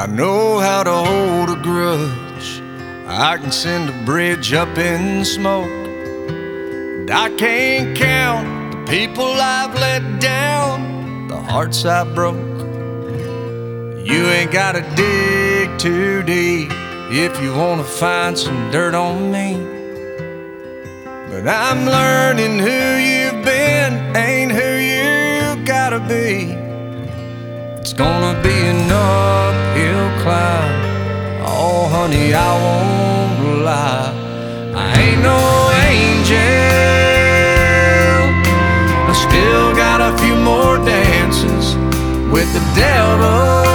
I know how to hold a grudge. I can send a bridge up in smoke. And I can't count the people I've let down, the hearts I broke. You ain't gotta dig too deep if you wanna find some dirt on me. But I'm learning who you've been ain't who you gotta be. It's gonna be an uphill climb. Oh honey, I won't lie, I ain't no angel. I still got a few more dances with the devil.